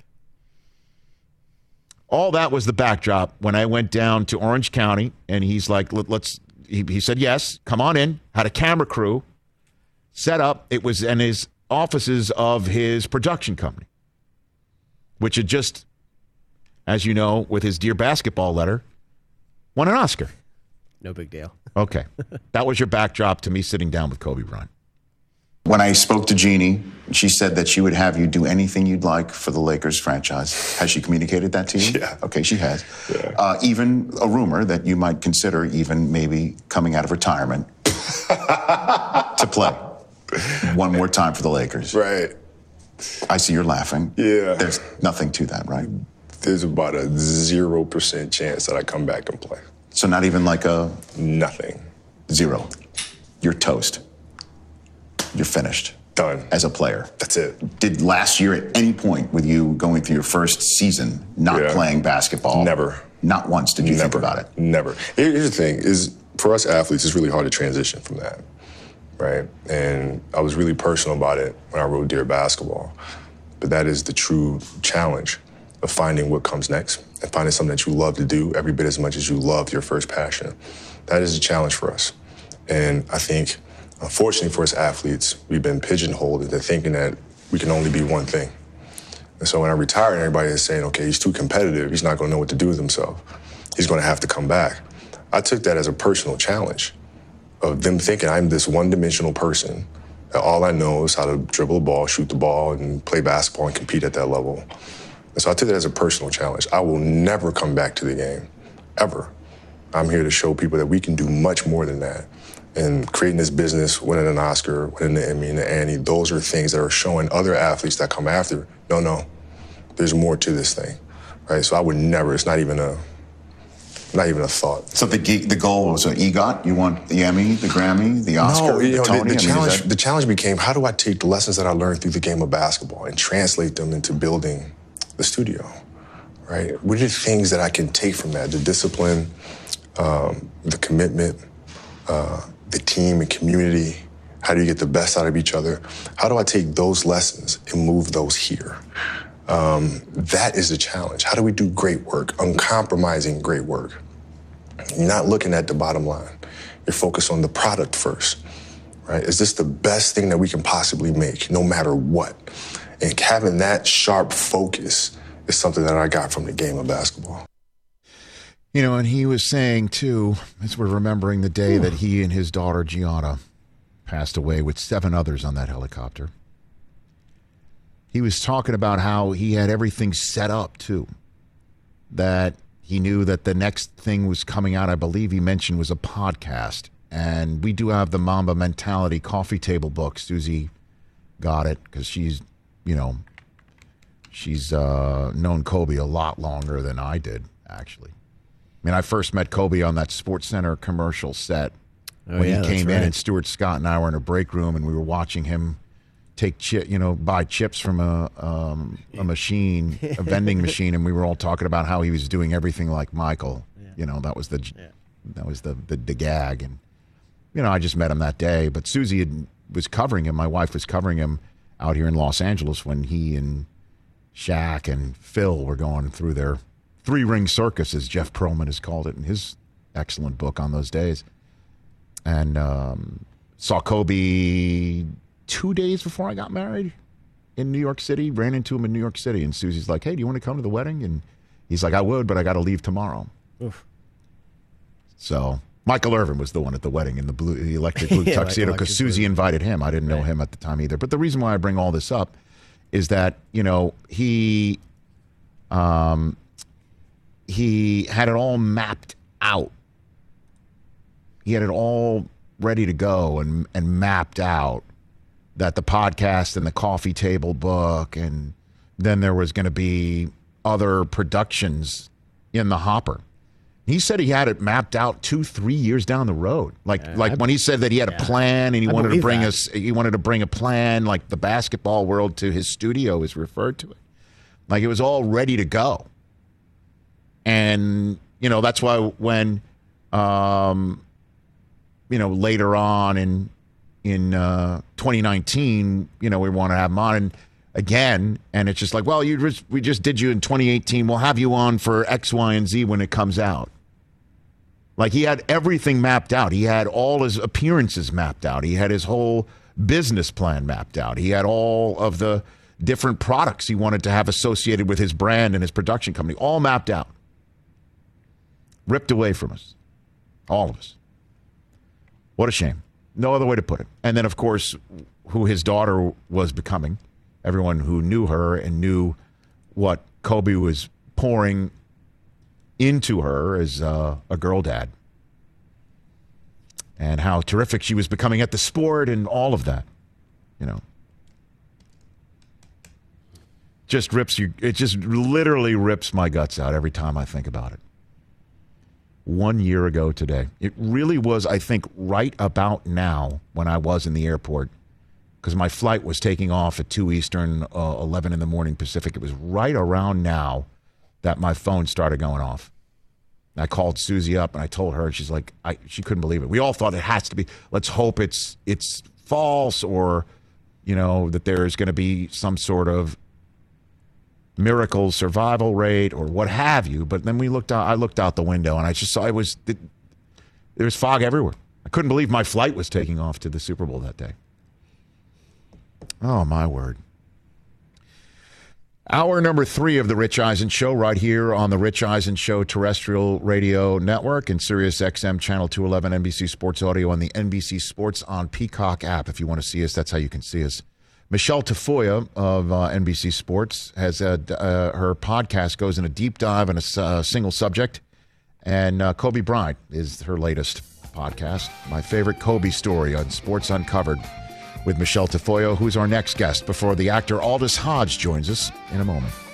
S3: All that was the backdrop when I went down to Orange County, and he's like, Let, let's, he, he said, yes, come on in. Had a camera crew set up. It was in his offices of his production company, which had just, as you know, with his Dear Basketball letter, won an Oscar.
S7: No big deal.
S3: Okay. That was your backdrop to me sitting down with Kobe Bryant.
S14: When I spoke to Jeannie, she said that she would have you do anything you'd like for the Lakers franchise. Has she communicated that to you?
S15: Yeah.
S14: Okay, she has.
S15: Yeah.
S14: Uh, even a rumor that you might consider even maybe coming out of retirement to play one more time for the Lakers.
S15: Right.
S14: I see you're laughing.
S15: Yeah.
S14: There's nothing to that, right?
S15: There's about a zero percent chance that I come back and play.
S14: So not even like a...
S15: Nothing.
S14: Zero. You're toast. You're finished.
S15: Done.
S14: As a player.
S15: That's it.
S14: Did last year at any point with you going through your first season not
S15: yeah.
S14: playing basketball?
S15: Never.
S14: Not once did you
S15: Never.
S14: think about it?
S15: Never. Here's the thing, is for us athletes, it's really hard to transition from that, right? And I was really personal about it when I wrote Dear Basketball. But that is the true challenge of finding what comes next and finding something that you love to do every bit as much as you love your first passion. That is a challenge for us. And I think, unfortunately for us athletes, we've been pigeonholed into thinking that we can only be one thing. And so when I retired, everybody is saying, okay, he's too competitive. He's not going to know what to do with himself. He's going to have to come back. I took that as a personal challenge of them thinking I'm this one-dimensional person, that all I know is how to dribble a ball, shoot the ball, and play basketball and compete at that level. And so I took that as a personal challenge. I will never come back to the game, ever. I'm here to show people that we can do much more than that. And creating this business, winning an Oscar, winning the Emmy and the Annie, those are things that are showing other athletes that come after, no, no, there's more to this thing, right? So I would never, it's not even a, not even a thought.
S14: So the the goal was an EGOT? You want the Emmy, the Grammy, the Oscar,
S15: no, you
S14: the
S15: know,
S14: Tony?
S15: The, the,
S14: I mean,
S15: challenge,
S14: that...
S15: the challenge became, how do I take the lessons that I learned through the game of basketball and translate them into building the studio, right? What are the things that I can take from that? The discipline, um, the commitment, uh, the team and community. How do you get the best out of each other? How do I take those lessons and move those here? Um, that is the challenge. How do we do great work, uncompromising great work? You're not looking at the bottom line. You're focused on the product first, right? Is this the best thing that we can possibly make, no matter what? And having that sharp focus is something that I got from the game of basketball.
S3: You know, and he was saying, too, as we're remembering the day Ooh. that he and his daughter, Gianna, passed away with seven others on that helicopter. He was talking about how he had everything set up, too. That he knew that the next thing was coming out, I believe he mentioned, was a podcast. And we do have the Mamba Mentality coffee table book. Susie got it because she's, you know, she's uh, known Kobe a lot longer than I did, actually. I mean, I first met Kobe on that SportsCenter commercial set oh, when yeah, he came in, right. and Stuart Scott and I were in a break room, and we were watching him take chip, you know, buy chips from a um, a machine, a vending machine, and we were all talking about how he was doing everything like Michael. Yeah. You know, that was the yeah. that was the, the the gag, and you know, I just met him that day. But Susie had, was covering him. My wife was covering him out here in Los Angeles when he and Shaq and Phil were going through their three-ring circus, as Jeff Pearlman has called it in his excellent book on those days. And um, saw Kobe two days before I got married in New York City, ran into him in New York City, and Susie's like, hey, do you want to come to the wedding? And he's like, I would, but I got to leave tomorrow. Oof. So Michael Irvin was the one at the wedding in the blue, the electric blue yeah, tuxedo, because like Susie blue. invited him. I didn't know right. him at the time either. But the reason why I bring all this up is that, you know, he um, he had it all mapped out. He had it all ready to go and and mapped out, that the podcast and the coffee table book, and then there was going to be other productions in the hopper. He said he had it mapped out two, three years down the road. Like, yeah, like I, when he said that he had yeah. a plan and he I wanted to bring us, he wanted to bring a plan, like the basketball world, to his studio, is referred to it. Like it was all ready to go. And you know, that's why when, um, you know, later on in in uh, twenty nineteen, you know, we want to have him on and again, and it's just like, well, you just, we just did you in twenty eighteen. We'll have you on for X, Y, and Z when it comes out. Like he had everything mapped out. He had all his appearances mapped out. He had his whole business plan mapped out. He had all of the different products he wanted to have associated with his brand and his production company, all mapped out. Ripped away from us. All of us. What a shame. No other way to put it. And then, of course, who his daughter was becoming. Everyone who knew her and knew what Kobe was pouring into her as uh, a girl dad. And how terrific she was becoming at the sport and all of that. You know. Just rips you. It just literally rips my guts out every time I think about it. One year ago today. It really was, I think, right about now when I was in the airport, because my flight was taking off at two Eastern, uh, eleven in the morning Pacific. It was right around now that my phone started going off. I called Susie up and I told her, and she's like, I, she couldn't believe it. We all thought it has to be, let's hope it's it's false, or, you know, that there is going to be some sort of miracle survival rate or what have you. But then we looked out, I looked out the window and I just saw it was, it, there was fog everywhere. I couldn't believe my flight was taking off to the Super Bowl that day. Oh, my word. Hour number three of the Rich Eisen Show right here on the Rich Eisen Show terrestrial radio network and Sirius X M channel two eleven, N B C Sports Audio on the N B C Sports on Peacock app. If you want to see us, that's how you can see us. Michelle Tafoya of uh, N B C Sports has a, uh, her podcast goes in a deep dive on a uh, single subject, and uh, Kobe Bryant is her latest podcast. My favorite Kobe story on Sports Uncovered with Michelle Tafoya, who's our next guest before the actor Aldous Hodge joins us in a moment.